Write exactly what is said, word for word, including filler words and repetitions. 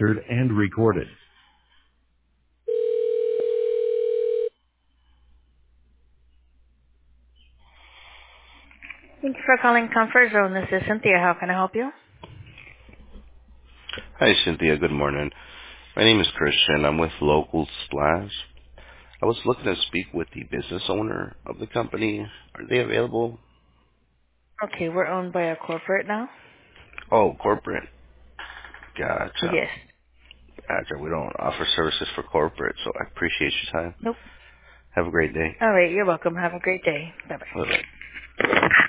monitored and recorded. Thank you for calling Comfort Zone. This is Cynthia. How can I help you? Hi, Cynthia. Good morning. My name is Christian. I'm with Local Splash. I was looking to speak with the business owner of the company. Are they available? Okay, we're owned by a corporate now. Oh, corporate. Gotcha. Yes. Gotcha. We don't offer services for corporate, so I appreciate your time. Nope. Have a great day. All right, you're welcome. Have a great day. Bye-bye. Bye-bye.